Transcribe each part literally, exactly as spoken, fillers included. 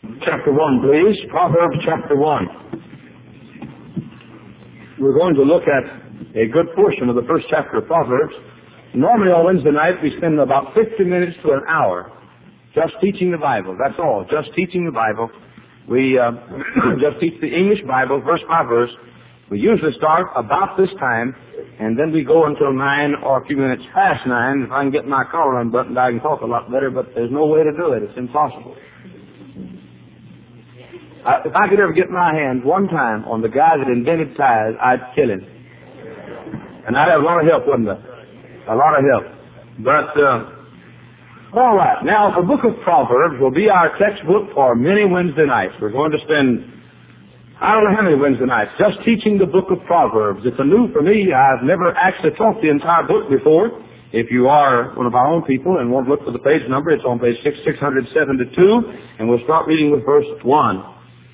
Chapter one, please. Proverbs chapter one. We're going to look at a good portion of the first chapter of Proverbs. Normally on Wednesday night we spend about fifty minutes to an hour just teaching the Bible. That's all, just teaching the Bible. We uh, just teach the English Bible verse by verse. We usually start about this time, and then we go until nine or a few minutes past nine. If I can get my collar unbuttoned, I can talk a lot better, but there's no way to do it. It's impossible. I, if I could ever get my hands one time on the guy that invented ties, I'd kill him. And I'd have a lot of help, wouldn't I? A lot of help. But, uh, all right. Now, the book of Proverbs will be our textbook for many Wednesday nights. We're going to spend, I don't know how many Wednesday nights, just teaching the book of Proverbs. It's a new for me. I've never actually taught the entire book before. If you are one of our own people and won't look for the page number, it's on page six seventy-two, and we'll start reading with verse one.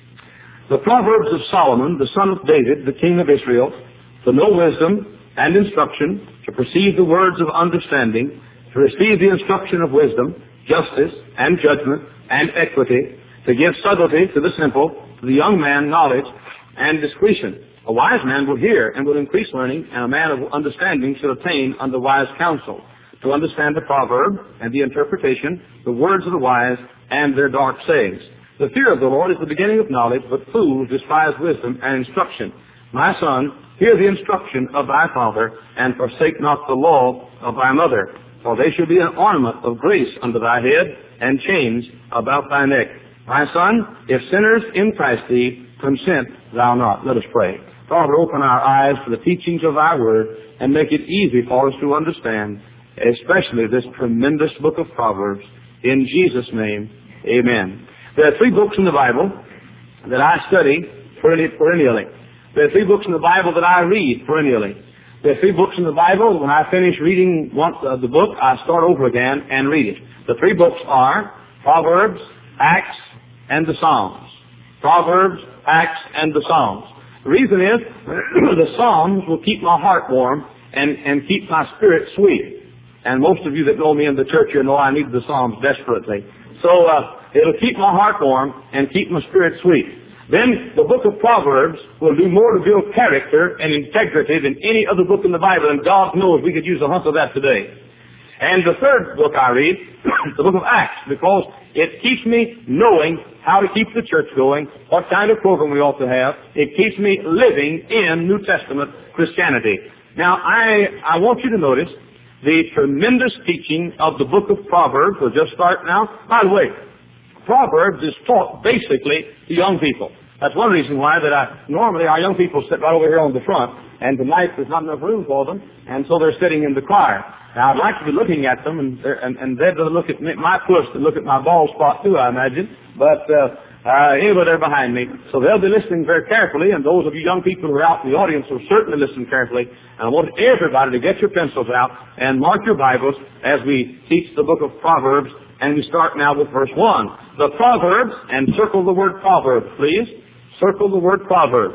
The Proverbs of Solomon, the son of David, the king of Israel, to know wisdom and instruction, to perceive the words of understanding, to receive the instruction of wisdom, justice and judgment and equity, to give subtlety to the simple, to the young man knowledge and discretion. A wise man will hear and will increase learning, and a man of understanding shall attain unto wise counsel. To understand the proverb and the interpretation, the words of the wise and their dark sayings. The fear of the Lord is the beginning of knowledge, but fools despise wisdom and instruction. My son, hear the instruction of thy father, and forsake not the law of thy mother. For they shall be an ornament of grace unto thy head, and chains about thy neck. My son, if sinners entice thee, consent thou not. Let us pray. Father, open our eyes to the teachings of thy word, and make it easy for us to understand, especially this tremendous book of Proverbs. In Jesus' name, amen. There are three books in the Bible that I study perennially. There are three books in the Bible that I read perennially. There are three books in the Bible. When I finish reading one of the book, I start over again and read it. The three books are Proverbs, Acts, and the Psalms. Proverbs, Acts, and the Psalms. The reason is the Psalms will keep my heart warm and, and keep my spirit sweet. And most of you that know me in the church here know I need the Psalms desperately. So uh, it'll keep my heart warm and keep my spirit sweet. Then the book of Proverbs will do more to build character and integrity than any other book in the Bible, and God knows we could use a hunk of that today. And the third book I read, the book of Acts, because it keeps me knowing how to keep the church going, what kind of program we ought to have. It keeps me living in New Testament Christianity. Now, I, I want you to notice the tremendous teaching of the book of Proverbs. We'll just start now. By the way, Proverbs is taught basically to young people. That's one reason why that I, normally our young people sit right over here on the front, and tonight there's not enough room for them, and so they're sitting in the choir. Now I'd like to be looking at them, and and, and they'd look at me, my push to look at my bald spot too, I imagine. But uh, uh, anyway, they're behind me, so they'll be listening very carefully. And those of you young people who are out in the audience will certainly listen carefully. And I want everybody to get your pencils out and mark your Bibles as we teach the book of Proverbs. And we start now with verse one. The Proverbs, and circle the word Proverbs, please. Circle the word Proverbs.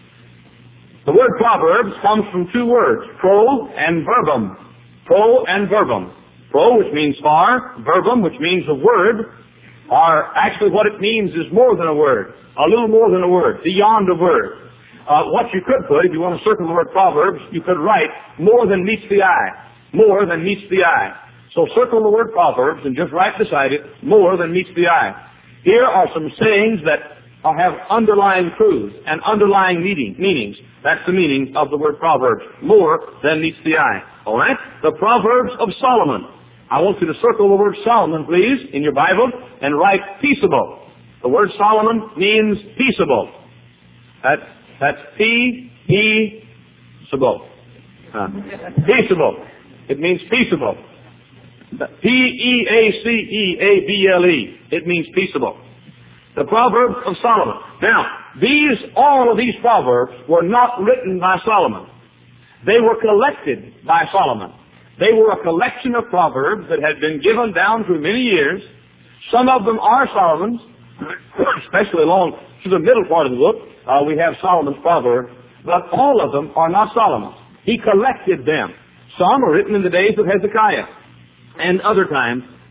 The word Proverbs comes from two words, pro and verbum. Pro and verbum. Pro, which means far, verbum, which means a word, or actually what it means is more than a word, a little more than a word, beyond a word. Uh, what you could put, if you want to circle the word Proverbs, you could write more than meets the eye. More than meets the eye. So circle the word Proverbs and just write beside it, more than meets the eye. Here are some sayings that have underlying truths and underlying meaning, meanings. That's the meaning of the word Proverbs. More than meets the eye. All right? The Proverbs of Solomon. I want you to circle the word Solomon, please, in your Bible, and write peaceable. The word Solomon means peaceable. That, that's P-E-able. Uh, peaceable. It means peaceable. P E A C E A B L E. It means peaceable. The Proverbs of Solomon. Now, these, all of these Proverbs were not written by Solomon. They were collected by Solomon. They were a collection of Proverbs that had been given down through many years. Some of them are Solomon's, especially along to the middle part of the book. Uh, we have Solomon's Proverbs, but all of them are not Solomon's. He collected them. Some are written in the days of Hezekiah, and other times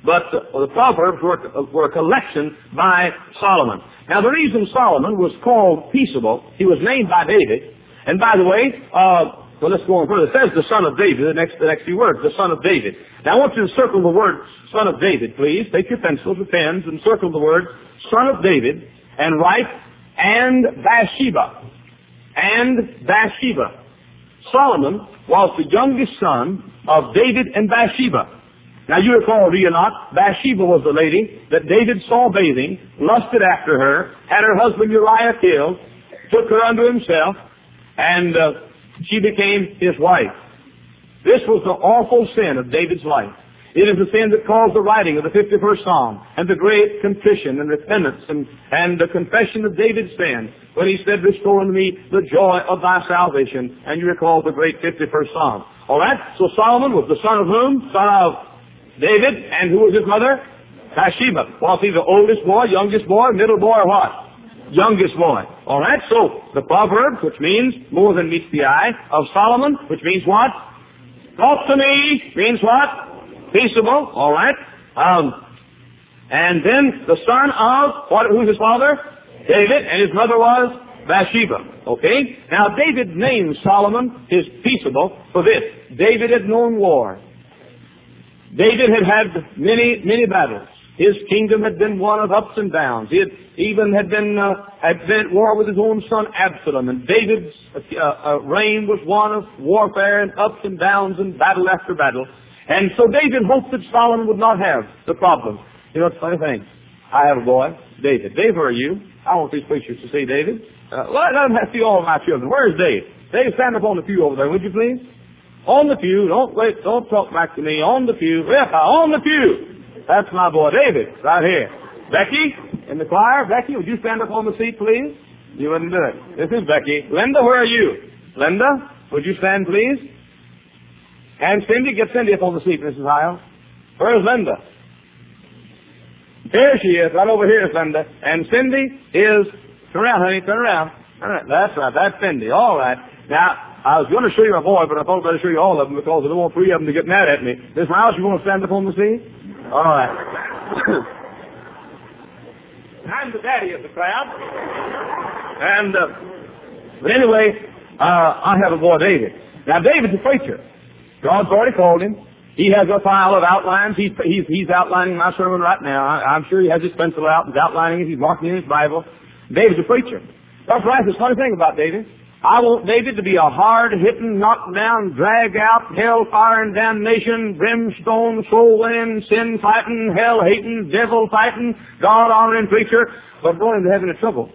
but uh, the Proverbs were, were a collection by Solomon. Now, the reason Solomon was called peaceable, he was named by David. And by the way, uh, well, let's go on further. It says the son of David, the next, the next few words, the son of David. Now, I want you to circle the word son of David, please. Take your pencils or pens and circle the word son of David and write and Bathsheba. And Bathsheba. Solomon was the youngest son of David and Bathsheba. Now, you recall, do you not? Bathsheba was the lady that David saw bathing, lusted after her, had her husband Uriah killed, took her unto himself, and uh, she became his wife. This was the awful sin of David's life. It is the sin that caused the writing of the fifty-first Psalm and the great contrition and repentance and, and the confession of David's sin when he said, restore unto me the joy of thy salvation. And you recall the great fifty-first Psalm. All right? So Solomon was the son of whom? Son of David. And who was his mother? Bathsheba. Was he the oldest boy, youngest boy, middle boy, or what? Youngest boy. All right? So the proverb, which means more than meets the eye, of Solomon, which means what? Talk to me, means what? Peaceable. All right? Um, and then the son of, what? Who's his father? David, and his mother was Bathsheba. Okay? Now, David named Solomon his peaceable for this. David had known war. David had had many, many battles. His kingdom had been one of ups and downs. He had even had been, uh, had been at war with his own son Absalom. And David's uh, uh, reign was one of warfare and ups and downs and battle after battle. And so David hoped that Solomon would not have the problem. You know, it's a funny thing. I have a boy, David. Dave, where are you? I want these preachers to see David. Uh, well, let them see all of my children. Where's Dave? Dave, stand up on the pew over there, would you please? On the pew. Don't wait. Don't talk back to me. On the pew. Yes, on the pew. That's my boy, David, right here. Becky, in the choir. Becky, would you stand up on the seat, please? You wouldn't do it. This is Becky. Linda, where are you? Linda, would you stand, please? And Cindy, get Cindy up on the seat, Missus Hile. Where's Linda? Here she is, right over here, Linda. And Cindy is, turn around, honey, turn around. Turn around. That's right, that's Cindy. All right. Now, I was going to show you my boy, but I thought I'd better show you all of them because I don't want three of them to get mad at me. Miss Miles, you want to stand up on the seat? All right. I'm the daddy of the crowd. And, uh, but anyway, uh, I have a boy, David. Now, David's a preacher. God's already called him. He has a file of outlines. He's, he's, he's outlining my sermon right now. I, I'm sure he has his pencil out. He's outlining it. He's marking it in his Bible. David's a preacher. That's right. There's a funny thing about David. I want David to be a hard-hitting, knock-down, drag-out, hell-fire and damnation, brimstone, soul-winning, sin-fighting, hell-hating, devil-fighting, God-honoring preacher, but going into heaven in trouble.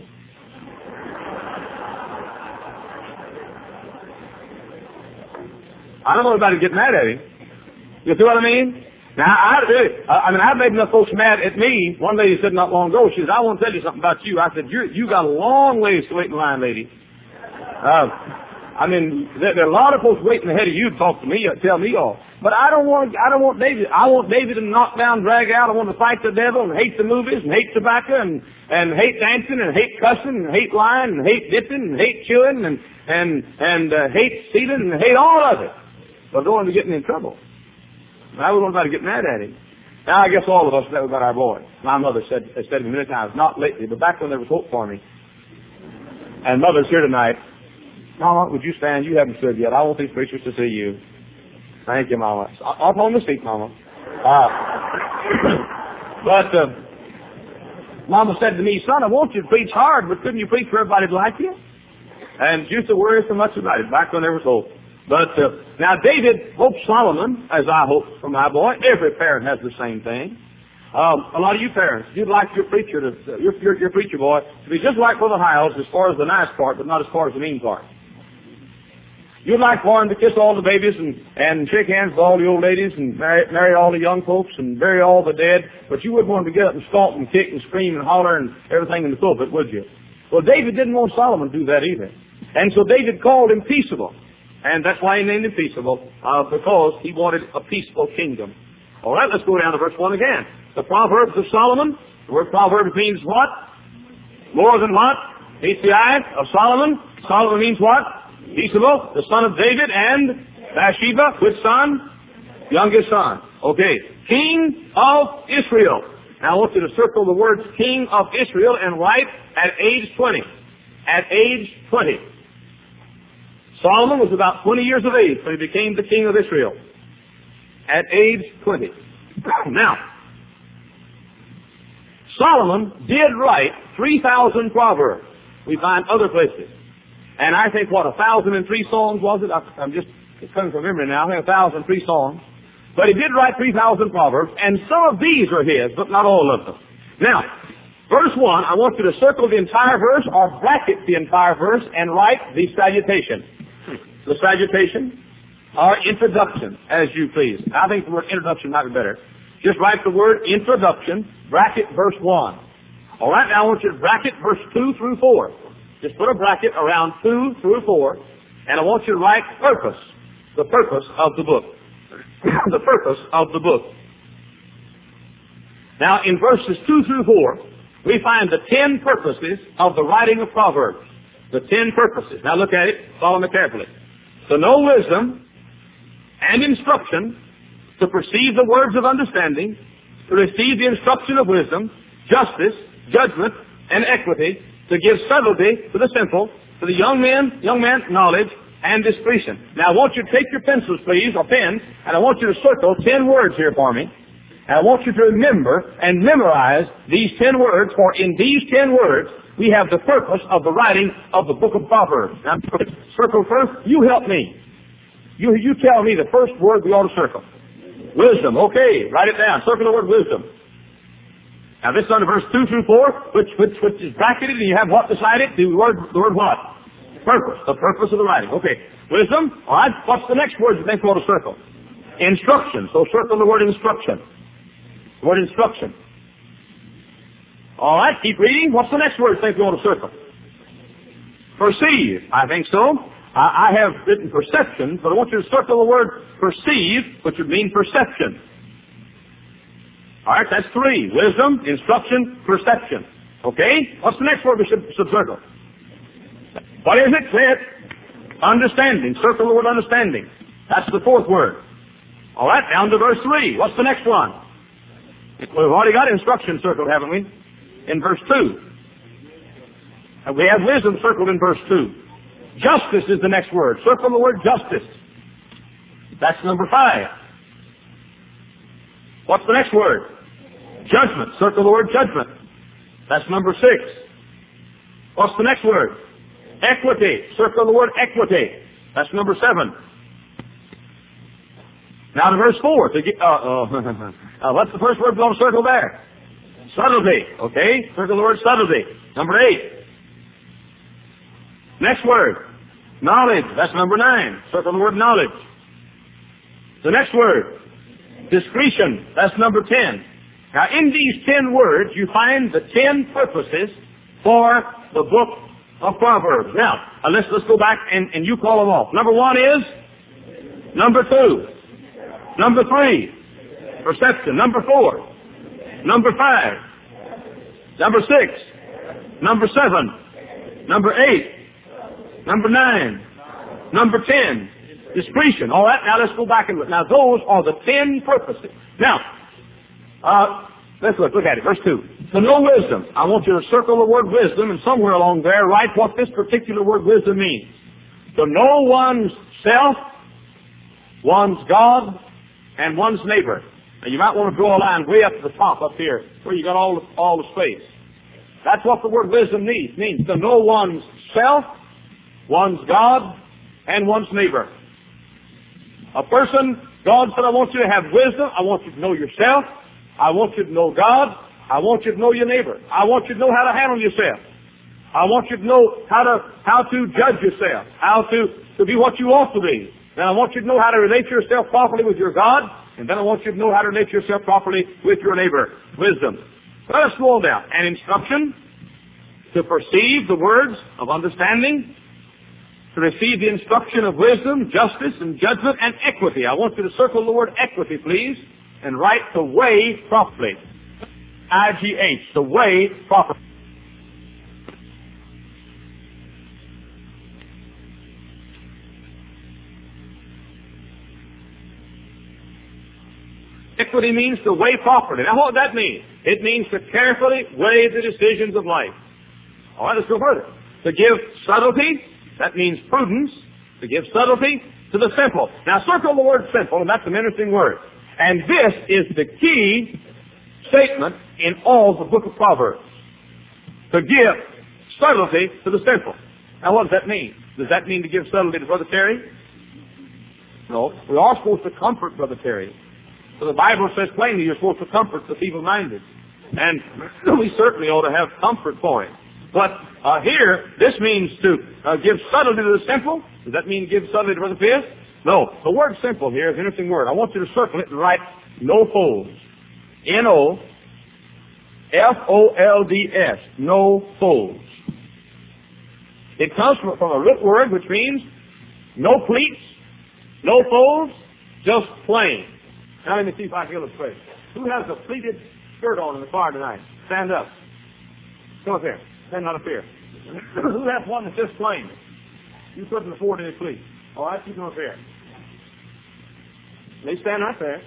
I don't want anybody to get mad at him. You see what I mean? Now, I, I mean, I've made enough folks mad at me. One lady said not long ago, she said, I want to tell you something about you. I said, you you got a long ways to wait in line, lady. Uh, I mean, there, there are a lot of folks waiting ahead of you to talk to me, tell me all. But I don't want, I don't want David. I want David to knock down, drag out. I want to fight the devil and hate the movies and hate tobacco and, and hate dancing and hate cussing and hate lying and hate dipping and hate chewing and, and, and, uh, hate stealing and hate all of it. But going to getting in trouble. I wouldn't want anybody to get mad at him. Now, I guess all of us know about our boy. My mother said, has said to me many times, not lately, but back when there was hope for me. And Mother's here tonight. Mama, would you stand? You haven't stood yet. I want these preachers to see you. Thank you, Mama. Up on the seat, Mama. Uh, but uh, Mama said to me, son, I want you to preach hard, but couldn't you preach for everybody to like you? And she used to worry so much about it back when there was hope. But uh, now David hoped Solomon, as I hope for my boy. Every parent has the same thing. Um, a lot of you parents, you'd like your preacher to, your, your, your preacher boy to be just like Brother Hiles as far as the nice part, but not as far as the mean part. You'd like for him to kiss all the babies and, and shake hands with all the old ladies and marry, marry all the young folks and bury all the dead, but you wouldn't want him to get up and stomp and kick and scream and holler and everything in the pulpit, would you? Well, David didn't want Solomon to do that either. And so David called him peaceable. And that's why he named him peaceable, uh, because he wanted a peaceful kingdom. All right, let's go down to verse one again. The Proverbs of Solomon, the word Proverbs means what? More than what? Meets the eye of Solomon. Solomon means what? Peaceable, the son of David, and Bathsheba, which son? Youngest son. Okay. King of Israel. Now I want you to circle the words King of Israel and write at age twenty. At age twenty. Solomon was about twenty years of age when he became the king of Israel. At age twenty. Now, Solomon did write three thousand proverbs. We find other places. And I think, what, one thousand three songs was it? I'm just coming from memory now. I think one thousand three songs. But he did write three thousand proverbs, and some of these are his, but not all of them. Now, verse one, I want you to circle the entire verse or bracket the entire verse and write the salutation. The salutation or introduction, as you please. I think the word introduction might be better. Just write the word introduction, bracket verse one. All right, now I want you to bracket verse two through four. Just put a bracket around two through four, and I want you to write purpose, the purpose of the book. The purpose of the book. Now, in verses two through four, we find the ten purposes of the writing of Proverbs. The ten purposes. Now look at it, follow me carefully. To know wisdom and instruction, to perceive the words of understanding, to receive the instruction of wisdom, justice, judgment, and equity, to give subtlety to the simple, to the young man, young man, knowledge, and discretion. Now I want you to take your pencils, please, or pens, and I want you to circle ten words here for me. And I want you to remember and memorize these ten words, for in these ten words, we have the purpose of the writing of the book of Proverbs. Now, circle first. You help me. You, you tell me the first word we ought to circle. Wisdom. Okay, write it down. Circle the word wisdom. Now this is under verse two through four, which, which, which is bracketed, and you have what beside it? The word, the word what? Purpose. The purpose of the writing. Okay. Wisdom. All right. What's the next word you think we ought to circle? Instruction. So circle the word instruction. The word instruction. All right. Keep reading. What's the next word you think we ought to circle? Perceive. I think so. I, I have written perception, but I want you to circle the word perceive, which would mean perception. All right. That's three. Wisdom, instruction, perception. Okay. What's the next word we should, should circle? What is it? Say it. Understanding. Circle the word understanding. That's the fourth word. All right, down to verse three. What's the next one? We've already got instruction circled, haven't we? In verse two. And we have wisdom circled in verse two. Justice is the next word. Circle the word justice. That's number five. What's the next word? Judgment. Circle the word judgment. That's number six. What's the next word? Equity. Circle the word equity. That's number seven. Now to verse four. To get, uh, uh, uh, what's the first word we're going to circle there? Subtlety. Okay? Circle the word subtlety. Number eight. Next word. Knowledge. That's number nine. Circle the word knowledge. The next word. Discretion. That's number ten. Now in these ten words you find the ten purposes for the book of Proverbs. Now, uh, let's, let's go back and, and you call them off. Number one is? Number two. Number three. Perception. Number four. Number five. Number six. Number seven. Number eight. Number nine. Number ten. Discretion. All right, now let's go back and look. Now those are the ten purposes. Now, uh, let's look. Look at it. Verse two. To know wisdom. I want you to circle the word wisdom, and somewhere along there write what this particular word wisdom means. To know one's self, one's God, and one's neighbor. Now you might want to draw a line way up to the top up here, where you got all the, all the space. That's what the word wisdom means. It means to know one's self, one's God, and one's neighbor. A person, God said, I want you to have wisdom. I want you to know yourself. I want you to know God. I want you to know your neighbor. I want you to know how to handle yourself. I want you to know how to how to judge yourself, how to, to be what you ought to be. Then I want you to know how to relate yourself properly with your God, and then I want you to know how to relate yourself properly with your neighbor. Wisdom. Let us go on down. And instruction, to perceive the words of understanding, to receive the instruction of wisdom, justice, and judgment, and equity. I want you to circle the word equity, please, and write the way properly. I G H, the way properly. equity means to weigh properly. Now what does that mean? It means to carefully weigh the decisions of life. All right, let's go further. To give subtlety, that means prudence. To give subtlety to the simple. Now circle the word simple, and that's an interesting word. And this is the key statement in all the book of Proverbs. To give subtlety to the simple. Now what does that mean? Does that mean to give subtlety to Brother Terry? No. We are supposed to comfort Brother Terry. So the Bible says plainly you're supposed to comfort the feeble-minded. And we certainly ought to have comfort for him. But uh, here, this means to uh, give subtlety to the simple. Does that mean give subtlety to Brother Pierce? No. The word simple here is an interesting word. I want you to circle it and write no folds. N O F O L D S. No folds. It comes from, from a root word which means no pleats, no folds, just plain. Now let me see if I can illustrate. Who has a pleated skirt on in the car tonight? Stand up. Come up here. Stand out up here. Who has one that's just plain? You couldn't afford any pleats. All right, you come up here. They stand right there.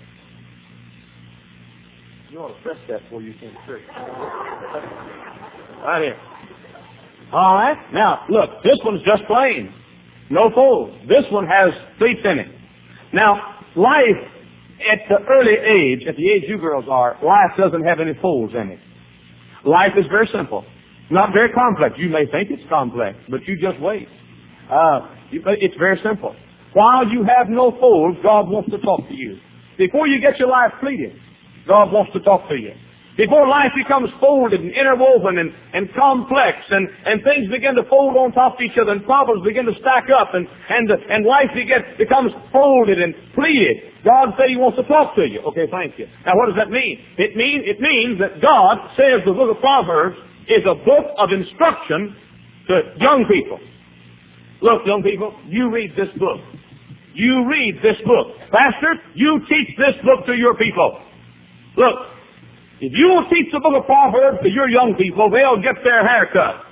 You ought to press that before you can trick. Right here. All right. Now, look, this one's just plain. No folds. This one has pleats in it. Now, life at the early age, at the age you girls are, life doesn't have any folds in it. Life is very simple. Not very complex. You may think it's complex, but you just wait. Uh, it's very simple. While you have no folds, God wants to talk to you. Before you get your life pleated, God wants to talk to you. Before life becomes folded and interwoven and, and complex and, and things begin to fold on top of each other and problems begin to stack up and, and, and life begin, becomes folded and pleated, God said He wants to talk to you. Okay, thank you. Now what does that mean? It, mean, it means that God says the book of Proverbs is a book of instruction to young people. Look, young people, you read this book. You read this book. Pastor, you teach this book to your people. Look, if you will teach the book of Proverbs to your young people, they'll get their hair cut.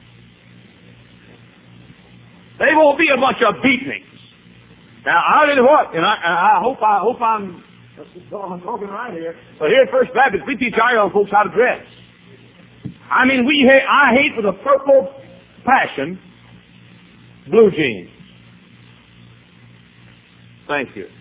They won't be a bunch of beatniks. Now, I tell you what, and I, I hope I hope I'm, I'm talking right here. But here at First Baptist, we teach our young folks how to dress. I mean, we hate, I hate with a purple passion blue jeans. Thank you.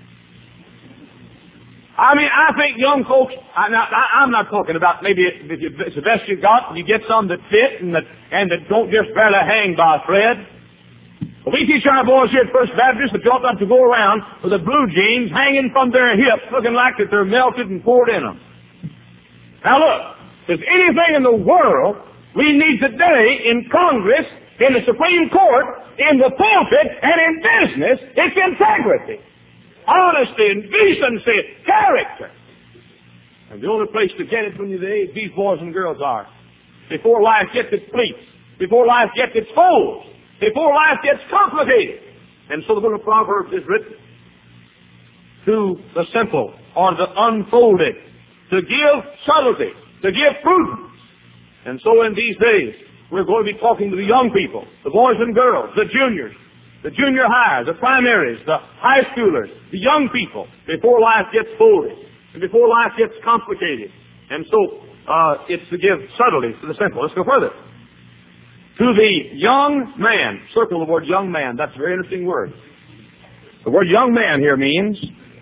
I mean, I think young folks, I, I, I'm not talking about maybe if you, it's the best you got, you get some that fit and that, and that don't just barely hang by a thread. But we teach our boys here at First Baptist that you ought not to go around with the blue jeans hanging from their hips looking like that they're melted and poured in them. Now look, if there's anything in the world we need today in Congress, in the Supreme Court, in the pulpit, and in business, it's integrity. Honesty and decency, character. And the only place to get it when you're the age these boys and girls are. Before life gets its pleats. Before life gets its folds. Before life gets complicated. And so the book of Proverbs is written to the simple or the unfolded. To give subtlety. To give prudence. And so in these days, we're going to be talking to the young people. The boys and girls. The juniors. The junior high, the primaries, the high schoolers, the young people, before life gets folded, and before life gets complicated. And so, uh, it's to give subtlety to the simple. Let's go further. To the young man, circle the word young man, that's a very interesting word. The word young man here means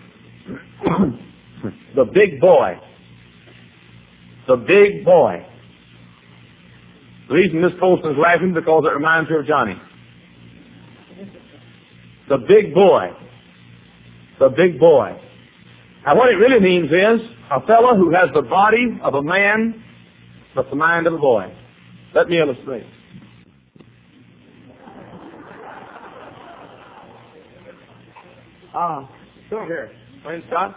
the big boy. The big boy. The reason Miss Colston's laughing is because it reminds her of Johnny. The big boy. The big boy. Now what it really means is a fellow who has the body of a man but the mind of a boy. Let me illustrate. Ah, uh, come here. Wayne Scott.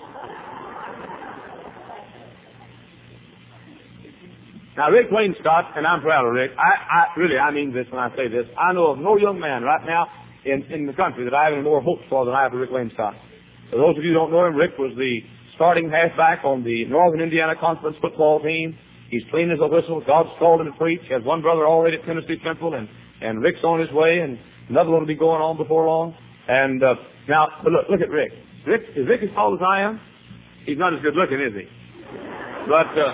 Now Rick Wayne Scott, and I'm proud of Rick, I, I really, I mean this when I say this, I know of no young man right now In, in the country that I have any more hopes for than I have for Rick Wayne Scott. For those of you who don't know him, Rick was the starting halfback on the Northern Indiana Conference football team. He's clean as a whistle. God's called him to preach. He has one brother already at Tennessee Temple, and, and Rick's on his way, and another one will be going on before long. And uh, now, look, look at Rick. Rick. Is Rick as tall as I am? He's not as good looking, is he? But, uh,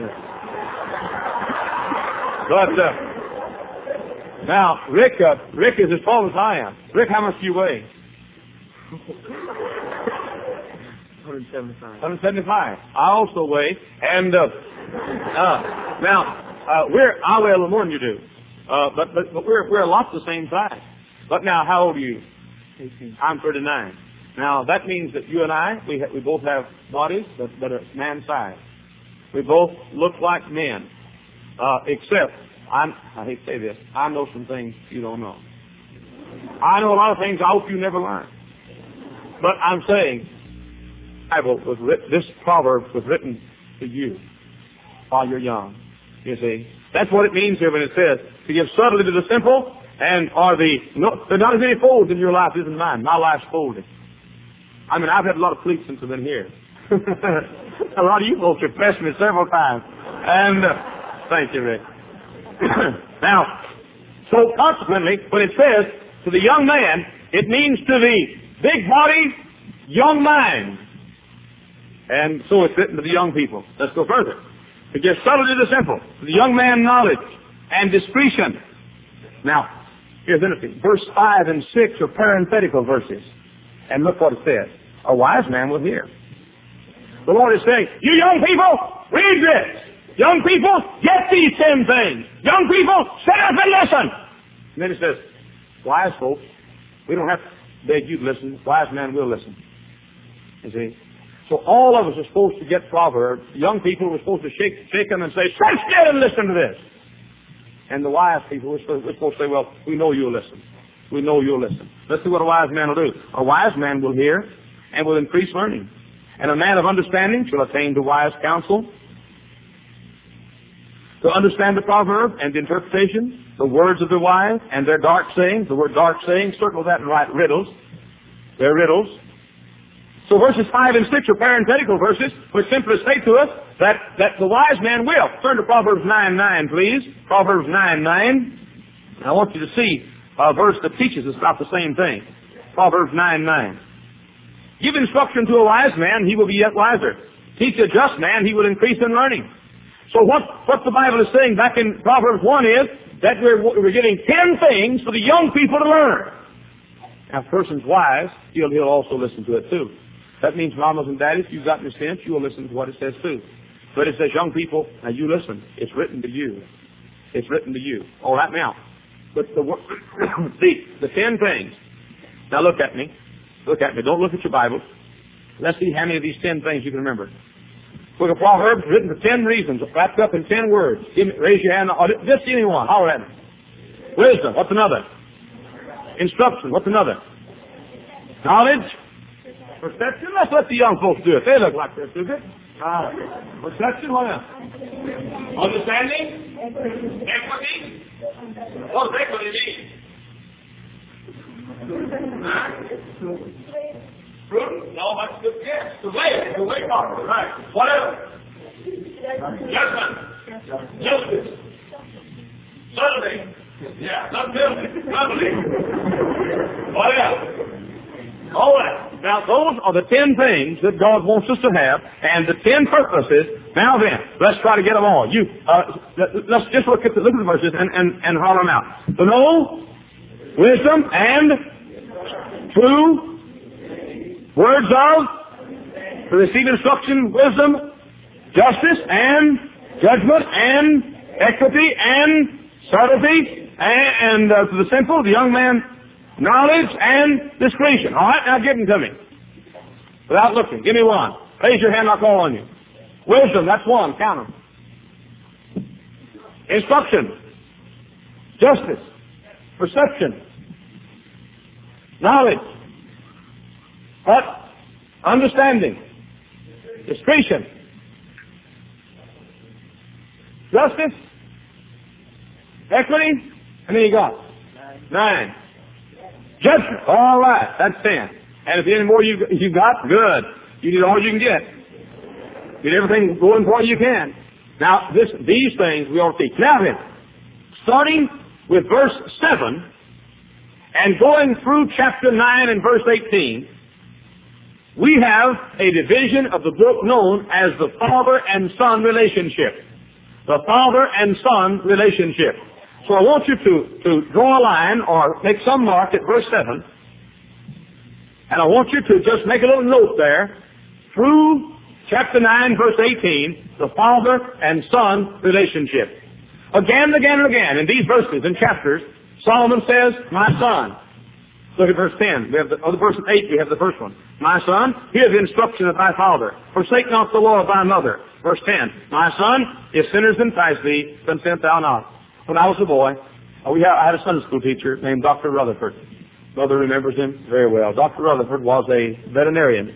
but, uh, now, Rick, uh, Rick is as tall as I am. Rick, how much do you weigh? one seventy-five. one seventy-five. I also weigh, and, uh, uh, now, uh, we're, I weigh a little more than you do. Uh, but, but, but we're, we're a lot the same size. But now, how old are you? eighteen. I'm thirty-nine. Now, that means that you and I, we, ha- we both have bodies that, that are man size. We both look like men. Uh, except, I'm, I hate to say this, I know some things you don't know. I know a lot of things I hope you never learn. But I'm saying, the Bible was writ- this proverb was written to you while you're young. You see, that's what it means here when it says to give subtlety to the simple, and are the no, there are not as many folds in your life as in mine. My life's folded. I mean, I've had a lot of pleats since I've been here. A lot of you folks have pressed me several times, and uh, thank you, Rick. Now, so consequently, when it says to the young man, it means to the big body, young mind. And so it's written to the young people. Let's go further. To give subtlety to the simple, to the young man knowledge and discretion. Now, here's interesting. Verse five and six are parenthetical verses. And look what it says. A wise man will hear. The Lord is saying, you young people, read this. Young people, get these ten things. Young people, sit up and listen. And then he says, wise folks, we don't have to beg you to listen. Wise men will listen. You see? So all of us are supposed to get Proverbs. Young people were supposed to shake, shake them and say, sit still and listen to this. And the wise people, we're supposed, we're supposed to say, well, we know you'll listen. We know you'll listen. Let's see what a wise man will do. A wise man will hear and will increase learning. And a man of understanding shall attain to wise counsel. To understand the proverb and the interpretation, the words of the wise and their dark sayings. The word dark sayings, circle that and write riddles. They're riddles. So verses five and six are parenthetical verses, which simply state to us that, that the wise man will. Turn to Proverbs nine nine, please. Proverbs nine nine. I want you to see a verse that teaches us about the same thing. Proverbs nine nine. Give instruction to a wise man, he will be yet wiser. Teach a just man, he will increase in learning. So what, what the Bible is saying back in Proverbs one is that we're, we're giving ten things for the young people to learn. Now, if a person's wise, he'll, he'll also listen to it too. That means, mamas and daddies, if you've got any sense, you will listen to what it says too. But it says, young people, now you listen. It's written to you. It's written to you. All right, now. But the, the, the ten things. Now look at me. Look at me. Don't look at your Bible. Let's see how many of these ten things you can remember. Book of Proverbs, written for ten reasons, wrapped up in ten words. Give me, raise your hand. Just anyone. Holler at me. Wisdom. What's another? Instruction. What's another? Knowledge. Perception. Let's let the young folks do it. They look like this, do they? Uh, perception. What else? Understanding. Equity. What does equity mean? Prudence. No, that's good guess. The way. The way part. Right. What else? Judgment. Justice. Subtlety. Yeah, not building. Subtlety. What else? All right. Now, those are the ten things that God wants us to have, and the ten purposes. Now then, let's try to get them all. You, uh, let's just look at the, look at the verses and, and, and holler them out. To know wisdom and true words of, to receive instruction, wisdom, justice, and judgment, and equity, and subtlety, and, and uh, to the simple, the young man, knowledge and discretion. All right, now give them to me. Without looking. Give me one. Raise your hand, I'll call on you. Wisdom, that's one. Count them. Instruction. Justice. Perception. Knowledge. What? Understanding. Discretion. Justice. Equity. How many you got? Nine. Nine. Judgment. All right. That's ten. And if any more you you got, good. You need all you can get. Get everything going for you can. Now, this, these things we ought to teach. Now then, starting with verse seven and going through chapter nine and verse eighteen, we have a division of the book known as the father and son relationship. The father and son relationship. So I want you to, to draw a line or make some mark at verse seven. And I want you to just make a little note there. Through chapter nine, verse eighteen, the father and son relationship. Again and again and again in these verses and chapters, Solomon says, my son. Look at verse ten. We have the, oh, the verse eight, we have the first one. My son, hear the instruction of thy father. Forsake not the law of thy mother. Verse ten. My son, if sinners entice thee, consent thou not. When I was a boy, uh, we had, I had a Sunday school teacher named Doctor Rutherford. Mother remembers him very well. Doctor Rutherford was a veterinarian.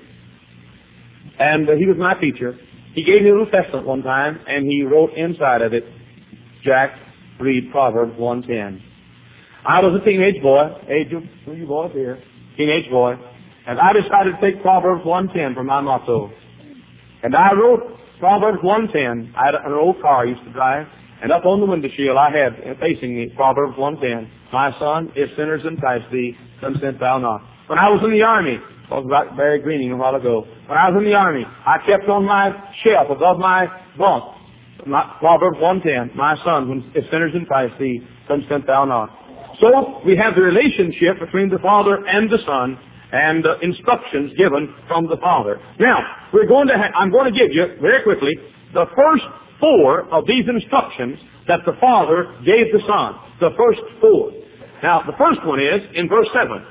And uh, he was my teacher. He gave me a little testament one time, and he wrote inside of it, Jack, read Proverbs one ten. I was a teenage boy, age of two you boys here, teenage boy, and I decided to take Proverbs one ten for my motto. And I wrote Proverbs one ten. I had an old car I used to drive, and up on the window shield I had facing me Proverbs one ten. My son, if sinners entice thee, consent thou not. When I was in the army, I was about Barry Greening a while ago. When I was in the army, I kept on my shelf above my bunk, my, Proverbs one ten. My son, when, if sinners entice thee, consent thou not. So we have the relationship between the father and the son, and uh, instructions given from the father. Now, we're going to. Ha- I'm going to give you very quickly the first four of these instructions that the father gave the son. The first four. Now, the first one is in verse seven.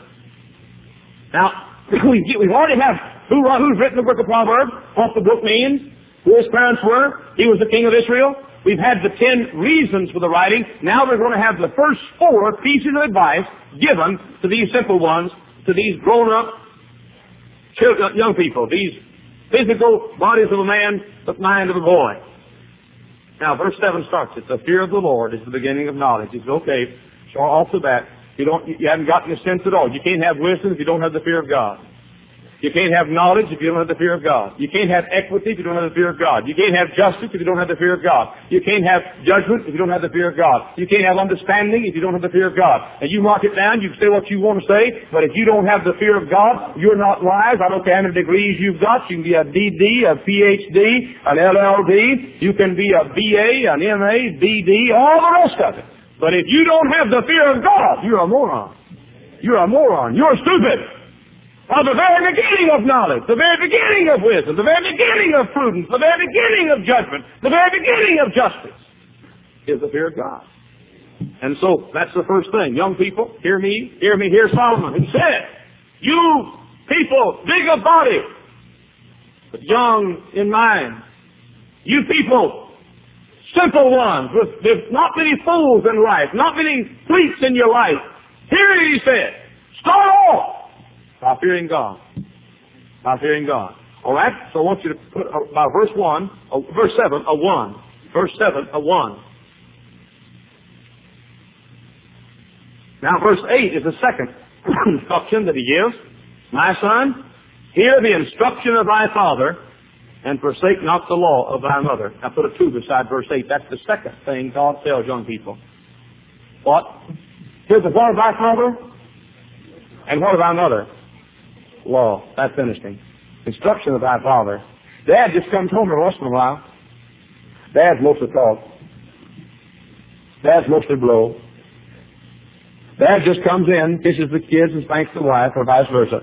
Now, we, we've already have who, who's written the book of Proverbs, what the book means, who his parents were. He was the king of Israel. We've had the ten reasons for the writing. Now we're going to have the first four pieces of advice given to these simple ones, to these grown-up children, young people, these physical bodies of a man, but mind of a boy. Now, verse seven starts it. The fear of the Lord is the beginning of knowledge. It's okay. So off the bat, you don't, you haven't gotten the sense at all. You can't have wisdom if you don't have the fear of God. You can't have knowledge if you don't have the fear of God. You can't have equity if you don't have the fear of God. You can't have justice if you don't have the fear of God. You can't have judgment if you don't have the fear of God. You can't have understanding if you don't have the fear of God. And you mark it down, you can say what you want to say, but if you don't have the fear of God, you're not wise. I don't care how many degrees you've got. You can be a D D, a P H D, an L L D. You can be a B A, an M A, B D, all the rest of it. But if you don't have the fear of God, you're a moron. You're a moron. You're stupid. Of the very beginning of knowledge, the very beginning of wisdom, the very beginning of prudence, the very beginning of judgment, the very beginning of justice is the fear of God. And so that's the first thing. Young people, hear me, hear me, hear Solomon. He said, you people, big of body, but young in mind. You people, simple ones, with, with not many fools in life, not many fleets in your life. Hear it, he said. Start off by fearing God. By fearing God. All right? So I want you to put uh, by verse one, uh, verse seven, a one. Verse seven, a one. Now verse eight is the second instruction that he gives. My son, hear the instruction of thy father, and forsake not the law of thy mother. Now put a two beside verse eight. That's the second thing God tells young people. What? Here's the law of thy father, and what of thy mother? Law. That's interesting. Instruction of thy father. Dad just comes home every once in a while. Dad's mostly talk. Dad's mostly blow. Dad just comes in, kisses the kids, and spanks the wife, or vice versa.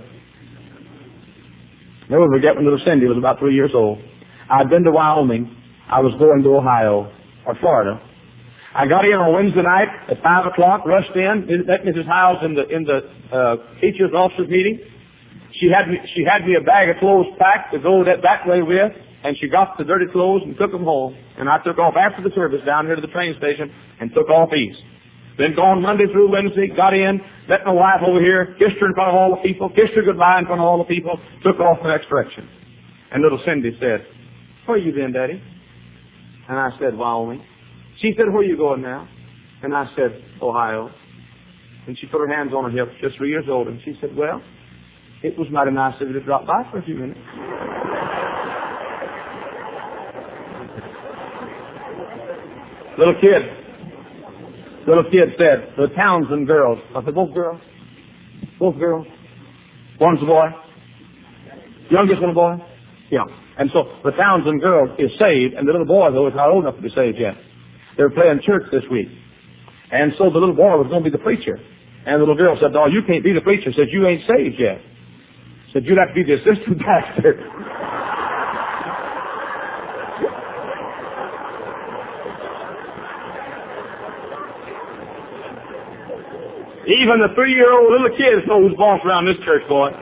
Never forget when little Cindy was about three years old. I'd been to Wyoming. I was going to Ohio or Florida. I got in on Wednesday night at five o'clock, rushed in, met Missus Hiles in the in the uh, teachers' officers meeting. She had me, she had me a bag of clothes packed to go that, that way with, and she got the dirty clothes and took them home. And I took off after the service down here to the train station and took off east. Then gone Monday through Wednesday, got in, met my wife over here, kissed her in front of all the people, kissed her goodbye in front of all the people, took off the next direction. And little Cindy said, "Where you been, Daddy?" And I said, "Wyoming." She said, "Where you going now?" And I said, "Ohio." And she put her hands on her hips, just three years old, and she said, "Well, it was mighty nice of you to drop by for a few minutes." Little kid, little kid said, the Townsend girls. I said, "Both girls? Both girls? One's a boy?" Youngest little boy? Yeah. And so the Townsend girl is saved, and the little boy, though, is not old enough to be saved yet. They were playing church this week. And so the little boy was going to be the preacher. And the little girl said, "No, you can't be the preacher." Said, "You ain't saved yet." Said, "You'd have to be the assistant pastor." Even the three-year-old little kids know who's boss around this church, boy.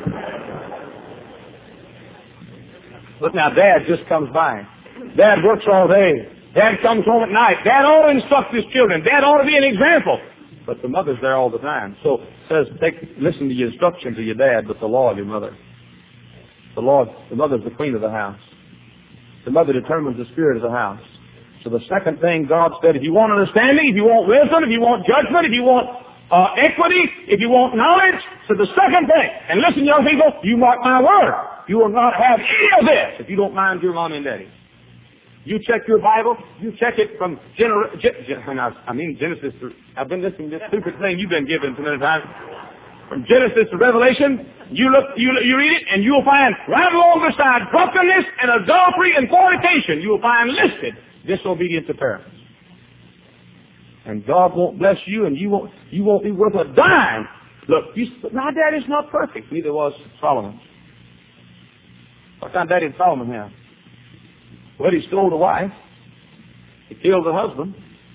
Look now, Dad just comes by. Dad works all day. Dad comes home at night. Dad ought to instruct his children. Dad ought to be an example. But the mother's there all the time. So it says, take, listen to your instructions of your dad, but the law of your mother. The Lord, the mother's the queen of the house. The mother determines the spirit of the house. So the second thing God said, if you want understanding, if you want wisdom, if you want judgment, if you want uh, equity, if you want knowledge, so the second thing, and listen, young people, you mark my word, you will not have any of this if you don't mind your mom and daddy. You check your Bible, you check it from Gener- Gen- Gen- I mean Genesis. To, I've been listening to this stupid thing you've been given so many times. From Genesis to Revelation, you look, you, you read it, and you'll find right along beside drunkenness and adultery and fornication, you'll find listed disobedience to parents. And God won't bless you, and you won't, you won't be worth a dime. Look, you, my daddy's not perfect. Neither was Solomon. What kind of daddy did Solomon have? Well, he stole the wife. He killed the husband.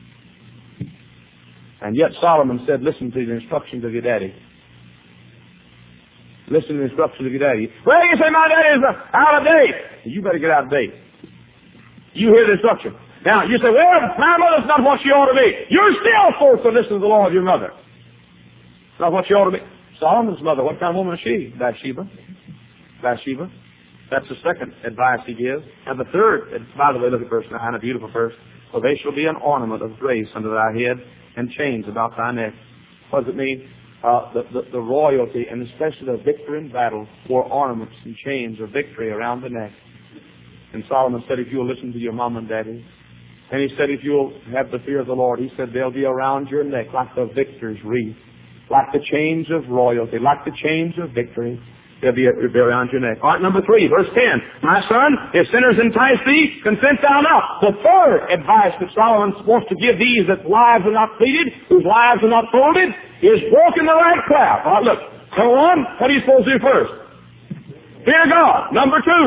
And yet Solomon said, listen to the instructions of your daddy. Listen to the instructions of your daddy. Well, you say my daddy is out of date. You better get out of date. You hear the instruction. Now, you say, well, my mother's not what she ought to be. You're still supposed to listen to the law of your mother. It's not what she ought to be. Solomon's mother, what kind of woman is she? Bathsheba. Bathsheba. That's the second advice he gives. And the third, by the way, look at verse nine, a beautiful verse. For they shall be an ornament of grace under thy head and chains about thy neck. What does it mean? Uh, the, the, the royalty and especially the victor in battle wore ornaments and chains of victory around the neck. And Solomon said, if you'll listen to your mom and daddy, and he said, if you'll have the fear of the Lord, he said, they'll be around your neck like the victor's wreath, like the chains of royalty, like the chains of victory. They'll be, be around your neck. All right, number three, verse ten. My son, if sinners entice thee, consent thou not. The third advice that Solomon wants to give these that lives are not pleaded, whose lives are not folded, is walk in the right crowd. All right, look. Number one, what are you supposed to do first? Fear God. Number two,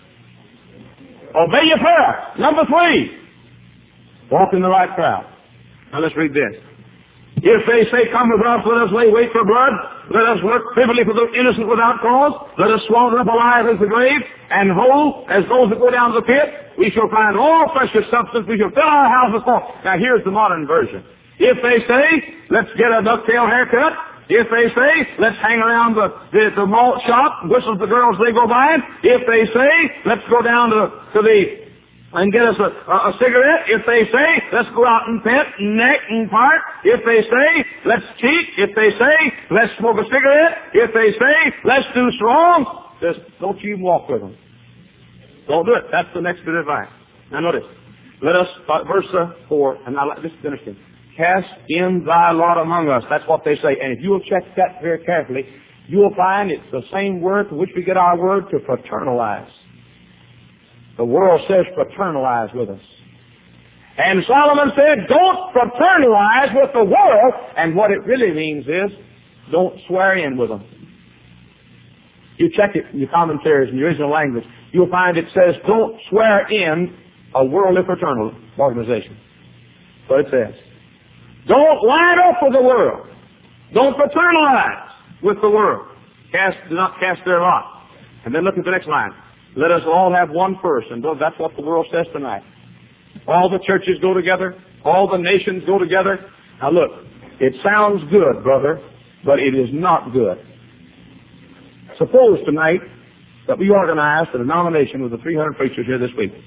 obey your parents. Number three, walk in the right crowd. Now let's read this. If they say, come with us, let us lay wait for blood. Let us work privily for the innocent without cause. Let us swallow up alive as the grave, and whole as those that go down to the pit. We shall find all precious substance. We shall fill our houses full. Now here's the modern version. If they say, let's get a ducktail haircut. If they say, let's hang around the, the, the malt shop, whistle the girls they go by. If they say, let's go down to, to the and get us a, a, a cigarette. If they say, let's go out and pet and neck and part. If they say, let's cheat. If they say, let's smoke a cigarette. If they say, let's do strong, just don't you even walk with them. Don't do it. That's the next bit of advice. Now notice, let us, uh, verse uh, four, and now this is interesting. Cast in thy lot among us. That's what they say. And if you will check that very carefully, you will find it's the same word to which we get our word to fraternalize. The world says fraternalize with us. And Solomon said, don't fraternalize with the world. And what it really means is, don't swear in with them. You check it in your commentaries in your original language, you'll find it says, don't swear in a worldly fraternal organization. That's what it says. Don't line up with the world. Don't fraternalize with the world. Cast, do not cast their lot. And then look at the next line. Let us all have one person. That's what the world says tonight. All the churches go together. All the nations go together. Now look, it sounds good, brother, but it is not good. Suppose tonight that we organized a denomination with the three hundred preachers here this week.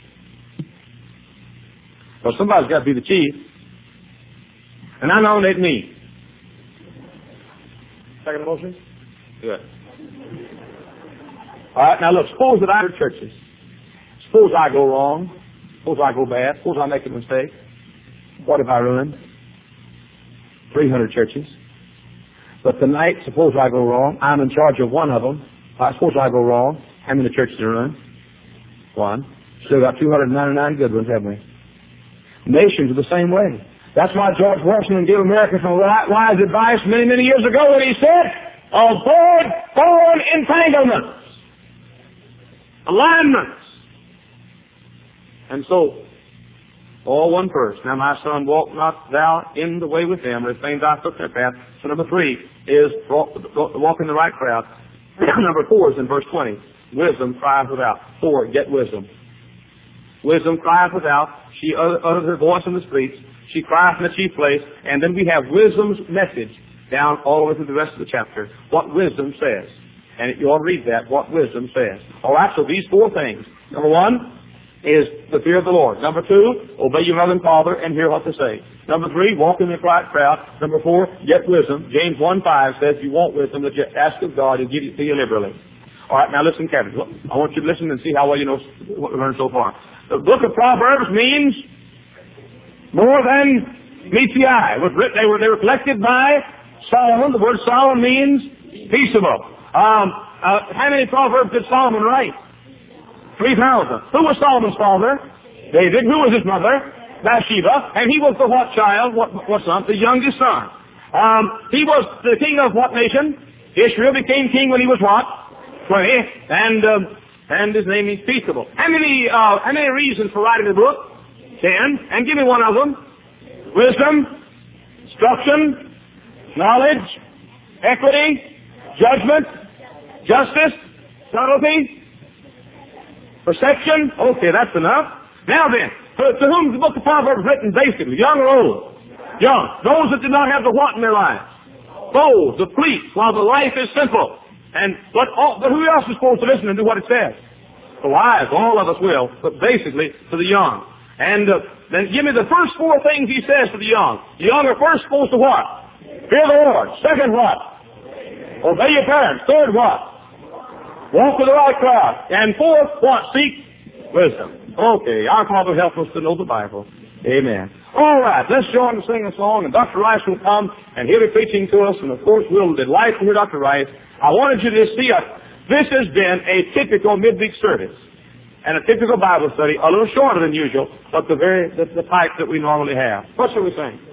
Well, somebody's got to be the chief. And I nominate me. Second motion? Good. All right, now look, suppose that I have churches. Suppose I go wrong. Suppose I go bad. Suppose I make a mistake. What if I ruin three hundred churches? But tonight, suppose I go wrong. I'm in charge of one of them. I suppose I go wrong. How many churches are run? One. Still got two hundred ninety-nine good ones, haven't we? Nations are the same way. That's why George Washington gave America some wise advice many, many years ago when he said, avoid foreign entanglements, alignments. And so, all one verse. Now, my son, walk not thou in the way with them, refrain thy foot their path. So number three is walk in the right crowd. Number four is in verse twenty. Wisdom crieth without. Four, get wisdom. Wisdom crieth without. She uttered her voice in the streets. She crieth in the chief place. And then we have wisdom's message down all the way through the rest of the chapter. What wisdom says. And you ought to read that, what wisdom says. All right, so these four things. Number one is the fear of the Lord. Number two, obey your mother and father and hear what they say. Number three, walk in the right crowd. Number four, get wisdom. James one five says, if you want wisdom, that you ask of God and give it to you liberally. All right, now listen carefully. I want you to listen and see how well you know what we've learned so far. The book of Proverbs means more than meets the eye. They were, they were collected by Solomon. The word Solomon means peaceable. Um, uh, how many Proverbs did Solomon write? Three thousand. Who was Solomon's father? David. Who was his mother? Bathsheba. And he was the what child? What, what son? The youngest son. Um, he was the king of what nation? Israel. Became king when he was what? Twenty. And um, and his name is peaceable. How many uh, how many reasons for writing the book? Ten. And give me one of them. Wisdom, instruction, knowledge, equity, judgment, justice, subtlety, perception. Okay, that's enough. Now then, to, to whom is the book of Proverbs written basically? Young or old? Young. Those that did not have the what in their lives? Bold, the fleet, while the life is simple. And but, all, but who else is supposed to listen and do what it says? The wise, all of us will, but basically to the young. And uh, then give me the first four things he says to the young. The young are first supposed to what? Fear the Lord. Second what? Obey your parents. Third what? Walk with the right crowd. And fourth what? Seek wisdom. Okay, our Father help us to know the Bible. Amen. All right, let's join and sing a song, and Doctor Rice will come, and he'll be preaching to us, and of course we'll delight to hear Doctor Rice. I wanted you to see us. This has been a typical midweek service, and a typical Bible study, a little shorter than usual, but the very the, the type that we normally have. What shall we sing?